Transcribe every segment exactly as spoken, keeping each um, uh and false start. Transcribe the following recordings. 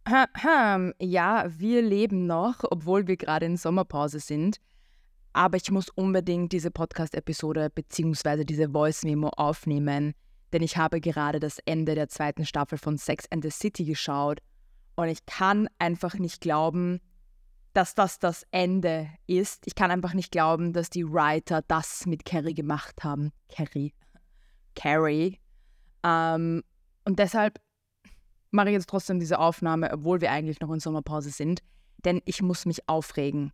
Ja, wir leben noch, obwohl wir gerade in Sommerpause sind. Aber ich muss unbedingt diese Podcast-Episode bzw. diese Voice-Memo aufnehmen, denn ich habe gerade das Ende der zweiten Staffel von Sex and the City geschaut und ich kann einfach nicht glauben, dass das das Ende ist. Ich kann einfach nicht glauben, dass die Writer das mit Carrie gemacht haben. Carrie. Carrie. Ähm, und deshalb mache ich jetzt trotzdem diese Aufnahme, obwohl wir eigentlich noch in Sommerpause sind, denn ich muss mich aufregen.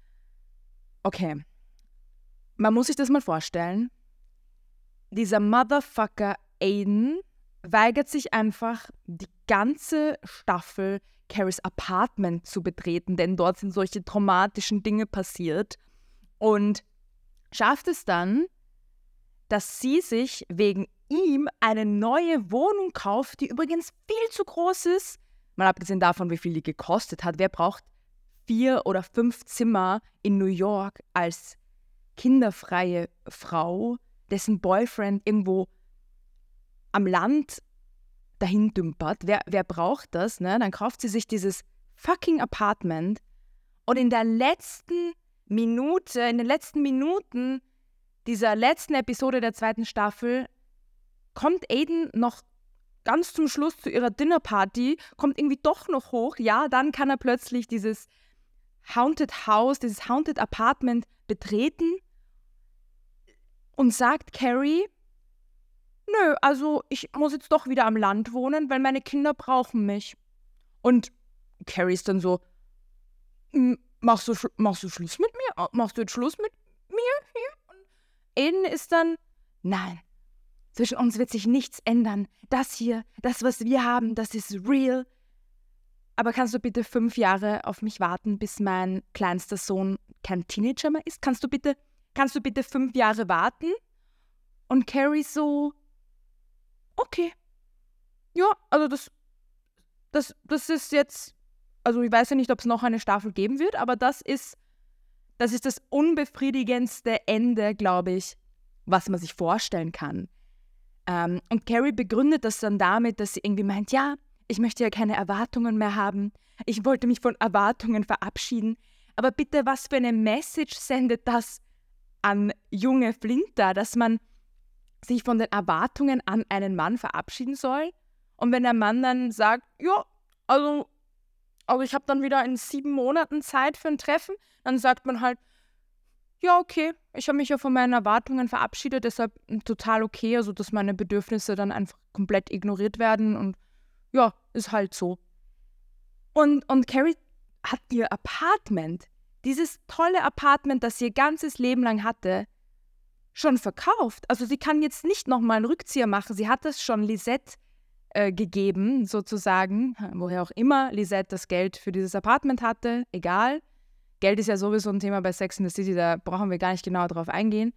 Okay, man muss sich das mal vorstellen. Dieser Motherfucker Aiden weigert sich einfach, die ganze Staffel Carries Apartment zu betreten, denn dort sind solche traumatischen Dinge passiert und schafft es dann, dass sie sich wegen ihm eine neue Wohnung kauft, die übrigens viel zu groß ist. Mal abgesehen davon, wie viel die gekostet hat. Wer braucht vier oder fünf Zimmer in New York als kinderfreie Frau, dessen Boyfriend irgendwo am Land dahin dümpert? Wer, wer braucht das? Ne? Dann kauft sie sich dieses fucking Apartment und in der letzten Minute, in den letzten Minuten dieser letzten Episode der zweiten Staffel kommt Aiden noch ganz zum Schluss zu ihrer Dinnerparty, kommt irgendwie doch noch hoch. Ja, dann kann er plötzlich dieses Haunted House, dieses Haunted Apartment betreten und sagt Carrie, nö, also ich muss jetzt doch wieder am Land wohnen, weil meine Kinder brauchen mich. Und Carrie ist dann so, machst du, machst du Schluss mit mir? Machst du jetzt Schluss mit mir hier? Und Aiden ist dann, nein, zwischen uns wird sich nichts ändern. Das hier, das, was wir haben, das ist real. Aber kannst du bitte fünf Jahre auf mich warten, bis mein kleinster Sohn kein Teenager mehr ist? Kannst du bitte, kannst du bitte fünf Jahre warten? Und Carrie so, okay. Ja, also das, das, das ist jetzt, also ich weiß ja nicht, ob es noch eine Staffel geben wird, aber das ist, das ist das unbefriedigendste Ende, glaube ich, was man sich vorstellen kann. Ähm, und Carrie begründet das dann damit, dass sie irgendwie meint, ja, ich möchte ja keine Erwartungen mehr haben. Ich wollte mich von Erwartungen verabschieden. Aber bitte, was für eine Message sendet das an junge Flinter, dass man sich von den Erwartungen an einen Mann verabschieden soll? Und wenn der Mann dann sagt, ja, also, also ich habe dann wieder in sieben Monaten Zeit für ein Treffen, dann sagt man halt, ja, okay, ich habe mich ja von meinen Erwartungen verabschiedet, deshalb total okay, also dass meine Bedürfnisse dann einfach komplett ignoriert werden und ja, ist halt so. Und, und Carrie hat ihr Apartment, dieses tolle Apartment, das sie ihr ganzes Leben lang hatte, schon verkauft. Also sie kann jetzt nicht nochmal einen Rückzieher machen. Sie hat das schon Lisette äh, gegeben, sozusagen, woher auch immer Lisette das Geld für dieses Apartment hatte, egal. Geld ist ja sowieso ein Thema bei Sex and the City, da brauchen wir gar nicht genauer drauf eingehen.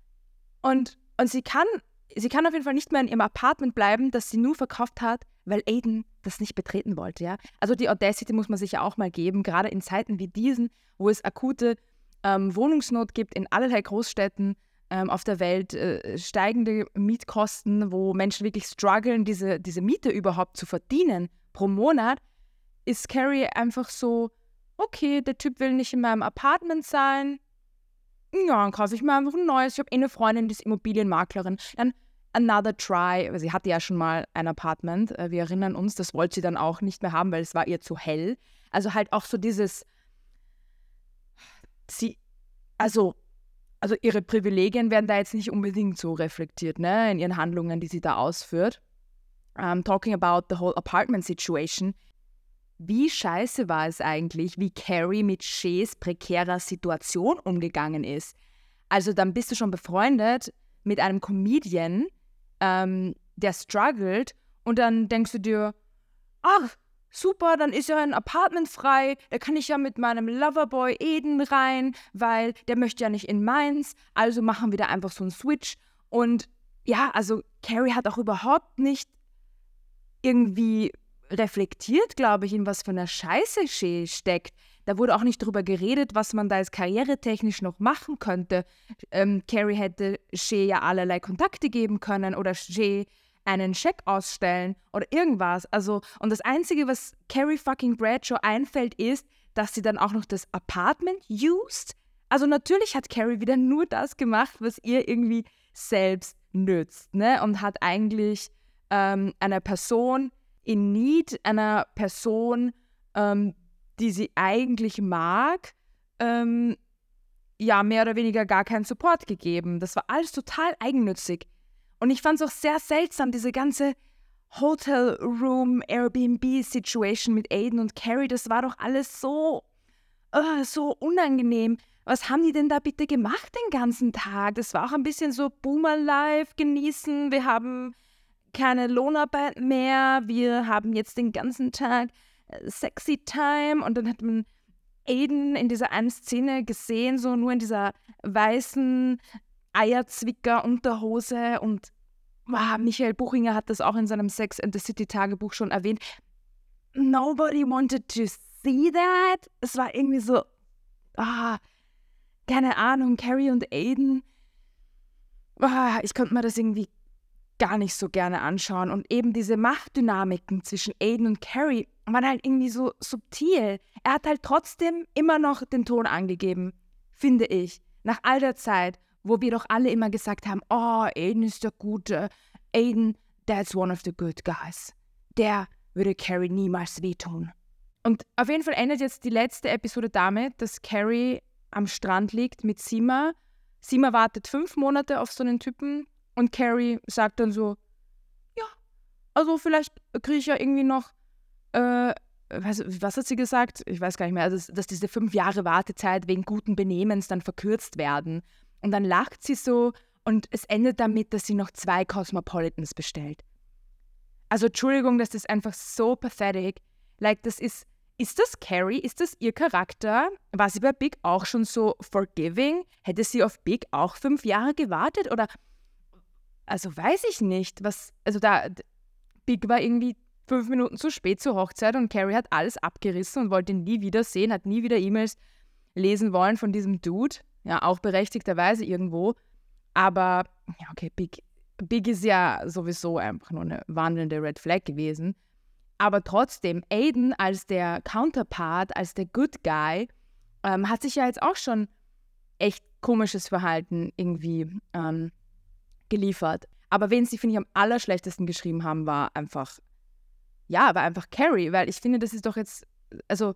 Und, und sie kann, sie kann auf jeden Fall nicht mehr in ihrem Apartment bleiben, das sie nur verkauft hat, weil Aiden das nicht betreten wollte. Ja? Also die Audacity muss man sich ja auch mal geben, gerade in Zeiten wie diesen, wo es akute ähm, Wohnungsnot gibt in allerlei Großstädten ähm, auf der Welt, äh, steigende Mietkosten, wo Menschen wirklich strugglen, diese, diese Miete überhaupt zu verdienen pro Monat, ist Carrie einfach so, okay, der Typ will nicht in meinem Apartment sein, ja, dann kaufe ich mir einfach ein neues. Ich habe eh eine Freundin, die ist Immobilienmaklerin. Dann another try, weil sie hatte ja schon mal ein Apartment, wir erinnern uns, das wollte sie dann auch nicht mehr haben, weil es war ihr zu hell. Also halt auch so dieses, sie, also, also ihre Privilegien werden da jetzt nicht unbedingt so reflektiert, ne, in ihren Handlungen, die sie da ausführt. Um, talking about the whole apartment situation. Wie scheiße war es eigentlich, wie Carrie mit Shays prekärer Situation umgegangen ist? Also dann bist du schon befreundet mit einem Comedian, ähm, der struggelt und dann denkst du dir, ach, super, dann ist ja ein Apartment frei, da kann ich ja mit meinem Loverboy Aiden rein, weil der möchte ja nicht in meins, also machen wir da einfach so einen Switch. Und ja, also Carrie hat auch überhaupt nicht irgendwie reflektiert, glaube ich, in was für einer Scheiße Shay steckt. Da wurde auch nicht drüber geredet, was man da jetzt karrieretechnisch noch machen könnte. Ähm, Carrie hätte Shay ja allerlei Kontakte geben können oder Shay einen Scheck ausstellen oder irgendwas. Also, und das Einzige, was Carrie fucking Bradshaw einfällt, ist, dass sie dann auch noch das Apartment used. Also natürlich hat Carrie wieder nur das gemacht, was ihr irgendwie selbst nützt, ne? Und hat eigentlich ähm, einer Person in Need, einer Person, ähm, die sie eigentlich mag, ähm, ja, mehr oder weniger gar keinen Support gegeben. Das war alles total eigennützig. Und ich fand es auch sehr seltsam, diese ganze Hotel Room Airbnb Situation mit Aiden und Carrie, das war doch alles so, uh, so unangenehm. Was haben die denn da bitte gemacht den ganzen Tag? Das war auch ein bisschen so Boomer-Life genießen. Wir haben keine Lohnarbeit mehr. Wir haben jetzt den ganzen Tag äh, Sexy Time. Und dann hat man Aiden in dieser einen Szene gesehen, so nur in dieser weißen Eierzwicker-Unterhose. Und wow, Michael Buchinger hat das auch in seinem Sex and the City Tagebuch schon erwähnt. Nobody wanted to see that. Es war irgendwie so, ah, keine Ahnung, Carrie und Aiden. Ah, ich konnte mir das irgendwie gar nicht so gerne anschauen. Und eben diese Machtdynamiken zwischen Aiden und Carrie waren halt irgendwie so subtil. Er hat halt trotzdem immer noch den Ton angegeben, finde ich. Nach all der Zeit, wo wir doch alle immer gesagt haben, oh, Aiden ist der Gute. Aiden, that's one of the good guys. Der würde Carrie niemals wehtun. Und auf jeden Fall endet jetzt die letzte Episode damit, dass Carrie am Strand liegt mit Seema. Seema wartet fünf Monate auf so einen Typen und Carrie sagt dann so, ja, also vielleicht kriege ich ja irgendwie noch, äh, was, was hat sie gesagt? Ich weiß gar nicht mehr, also, dass diese fünf Jahre Wartezeit wegen guten Benehmens dann verkürzt werden. Und dann lacht sie so und es endet damit, dass sie noch zwei Cosmopolitans bestellt. Also Entschuldigung, das ist einfach so pathetic. Like, das ist, ist das Carrie? Ist das ihr Charakter? War sie bei Big auch schon so forgiving? Hätte sie auf Big auch fünf Jahre gewartet? Oder, also weiß ich nicht. Was, also da, Big war irgendwie fünf Minuten zu spät zur Hochzeit und Carrie hat alles abgerissen und wollte ihn nie wiedersehen, hat nie wieder E-Mails lesen wollen von diesem Dude. Ja, auch berechtigterweise irgendwo. Aber, ja, okay, Big, Big ist ja sowieso einfach nur eine wandelnde Red Flag gewesen. Aber trotzdem, Aiden als der Counterpart, als der Good Guy, ähm, hat sich ja jetzt auch schon echt komisches Verhalten irgendwie ähm, geliefert. Aber wen sie, finde ich, am allerschlechtesten geschrieben haben, war einfach, ja, war einfach Carrie. Weil ich finde, das ist doch jetzt, also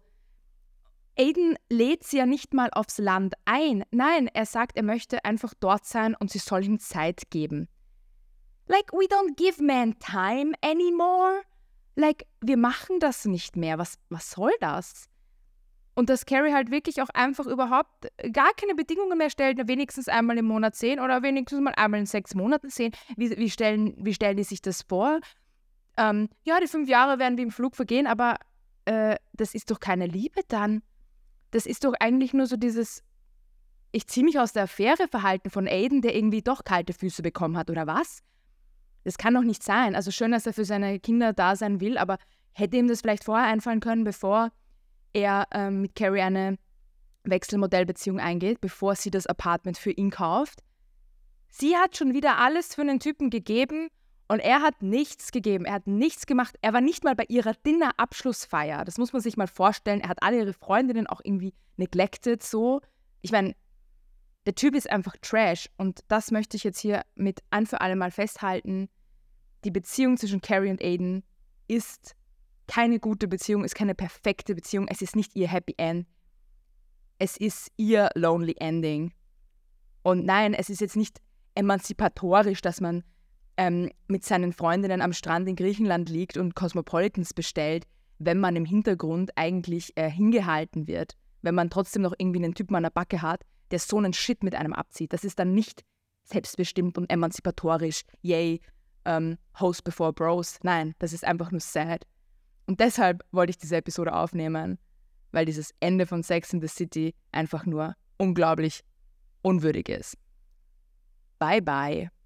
Aiden lädt sie ja nicht mal aufs Land ein. Nein, er sagt, er möchte einfach dort sein und sie soll ihm Zeit geben. Like, we don't give men time anymore. Like, wir machen das nicht mehr. Was, was soll das? Und dass Carrie halt wirklich auch einfach überhaupt gar keine Bedingungen mehr stellt, wenigstens einmal im Monat sehen oder wenigstens mal einmal in sechs Monaten sehen. Wie, wie, stellen, wie stellen die sich das vor? Ähm, ja, die fünf Jahre werden wie im Flug vergehen, aber äh, das ist doch keine Liebe dann. Das ist doch eigentlich nur so dieses, ich ziehe mich aus der Affäre Verhalten von Aiden, der irgendwie doch kalte Füße bekommen hat, oder was? Das kann doch nicht sein. Also schön, dass er für seine Kinder da sein will, aber hätte ihm das vielleicht vorher einfallen können, bevor er ähm, mit Carrie eine Wechselmodellbeziehung eingeht, bevor sie das Apartment für ihn kauft. Sie hat schon wieder alles für einen Typen gegeben und er hat nichts gegeben. Er hat nichts gemacht. Er war nicht mal bei ihrer Dinner-Abschlussfeier. Das muss man sich mal vorstellen. Er hat alle ihre Freundinnen auch irgendwie neglected so. Ich meine, der Typ ist einfach Trash und das möchte ich jetzt hier mit ein für alle Mal festhalten. Die Beziehung zwischen Carrie und Aiden ist keine gute Beziehung, ist keine perfekte Beziehung. Es ist nicht ihr Happy End. Es ist ihr Lonely Ending. Und nein, es ist jetzt nicht emanzipatorisch, dass man ähm, mit seinen Freundinnen am Strand in Griechenland liegt und Cosmopolitans bestellt, wenn man im Hintergrund eigentlich äh, hingehalten wird. Wenn man trotzdem noch irgendwie einen Typen an der Backe hat, der so einen Shit mit einem abzieht. Das ist dann nicht selbstbestimmt und emanzipatorisch. Yay, ähm, Host before Bros. Nein, das ist einfach nur sad. Und deshalb wollte ich diese Episode aufnehmen, weil dieses Ende von Sex and the City einfach nur unglaublich unwürdig ist. Bye bye.